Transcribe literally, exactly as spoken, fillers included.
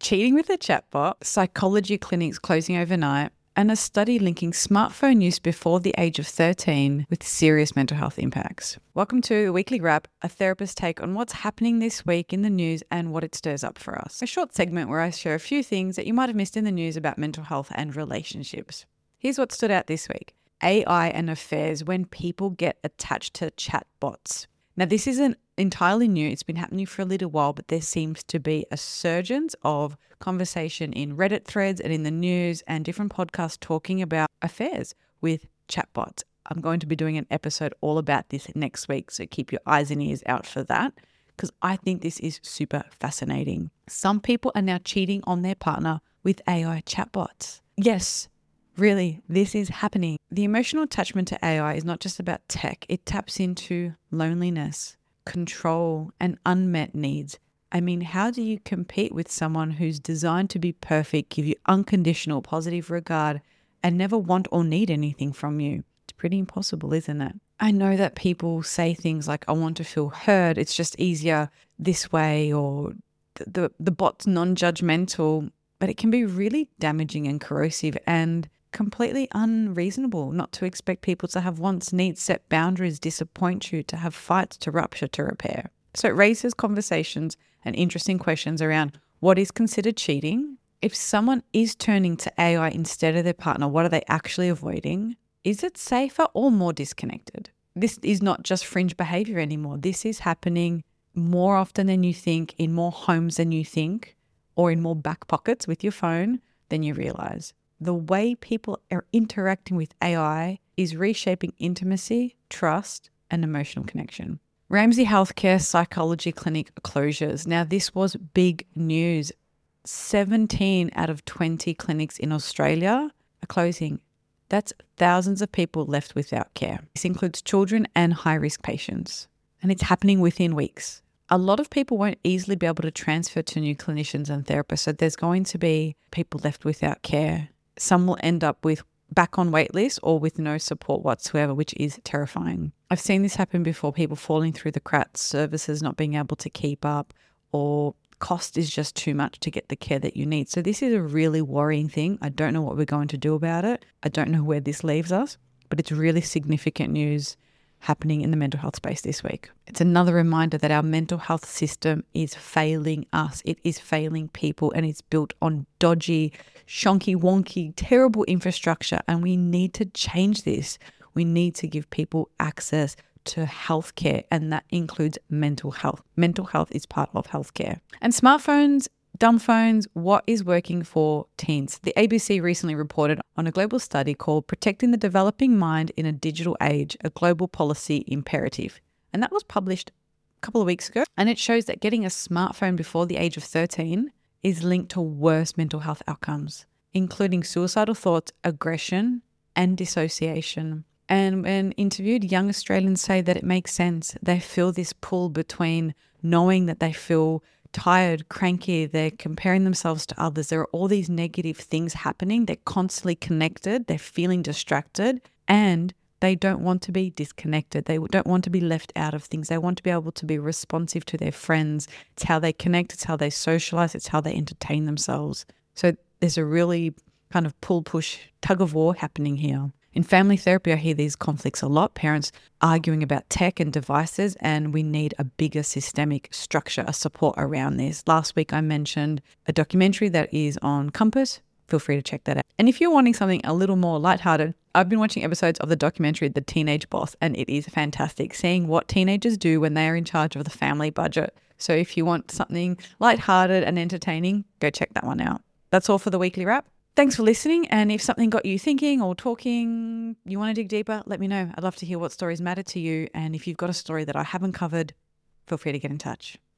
cheating with a chatbot, psychology clinics closing overnight, and a study linking smartphone use before the age of thirteen with serious mental health impacts. Welcome to the Weekly Wrap, a therapist's take on what's happening this week in the news and what it stirs up for us. A short segment where I share a few things that you might have missed in the news about mental health and relationships. Here's what stood out this week. A I and affairs when people get attached to chatbots. Now, this isn't entirely new. It's been happening for a little while, but there seems to be a surge of conversation in Reddit threads and in the news and different podcasts talking about affairs with chatbots. I'm going to be doing an episode all about this next week, so keep your eyes and ears out for that because I think this is super fascinating. Some people are now cheating on their partner with A I chatbots. Yes, really, this is happening. The emotional attachment to A I is not just about tech. It taps into loneliness, control, and unmet needs. I mean, how do you compete with someone who's designed to be perfect, give you unconditional positive regard, and never want or need anything from you? It's pretty impossible, isn't it? I know that people say things like, I want to feel heard. It's just easier this way, or the, the, the bot's non-judgmental, but it can be really damaging and corrosive and completely unreasonable not to expect people to have wants, needs, set boundaries, disappoint you, to have fights, to rupture, to repair. So it raises conversations and interesting questions around what is considered cheating. If someone is turning to A I instead of their partner, what are they actually avoiding? Is it safer or more disconnected? This is not just fringe behavior anymore. This is happening more often than you think, in more homes than you think, or in more back pockets with your phone than you realize. The way people are interacting with A I is reshaping intimacy, trust, and emotional connection. Ramsay Health Care Psychology Clinic closures. Now, this was big news. seventeen out of twenty clinics in Australia are closing. That's thousands of people left without care. This includes children and high-risk patients, and it's happening within weeks. A lot of people won't easily be able to transfer to new clinicians and therapists, so there's going to be people left without care. Some will end up with back on wait lists or with no support whatsoever, which is terrifying. I've seen this happen before, people falling through the cracks, services not being able to keep up, or cost is just too much to get the care that you need. So this is a really worrying thing. I don't know what we're going to do about it. I don't know where this leaves us, but it's really significant news happening in the mental health space this week. It's another reminder that our mental health system is failing us. It is failing people, and it's built on dodgy, shonky, wonky, terrible infrastructure, and we need to change this. We need to give people access to healthcare, and that includes mental health. Mental health is part of healthcare. And smartphones, dumb phones, what is working for teens? The A B C recently reported on a global study called Protecting the Developing Mind in a Digital Age, a Global Policy Imperative. And that was published a couple of weeks ago. And it shows that getting a smartphone before the age of thirteen is linked to worse mental health outcomes, including suicidal thoughts, aggression, and dissociation. And when interviewed, young Australians say that it makes sense. They feel this pull between knowing that they feel tired, cranky, they're comparing themselves to others. There are all these negative things happening. They're constantly connected. They're feeling distracted, and they don't want to be disconnected. They don't want to be left out of things. They want to be able to be responsive to their friends. It's how they connect. It's how they socialize. It's how they entertain themselves. So there's a really kind of pull, push, tug of war happening here. In family therapy, I hear these conflicts a lot, parents arguing about tech and devices, and we need a bigger systemic structure, a support around this. Last week, I mentioned a documentary that is on Compass. Feel free to check that out. And if you're wanting something a little more lighthearted, I've been watching episodes of the documentary The Teenage Boss, and it is fantastic seeing what teenagers do when they are in charge of the family budget. So if you want something lighthearted and entertaining, go check that one out. That's all for the Weekly Wrap. Thanks for listening, and if something got you thinking or talking, you want to dig deeper, let me know. I'd love to hear what stories matter to you, and if you've got a story that I haven't covered, feel free to get in touch.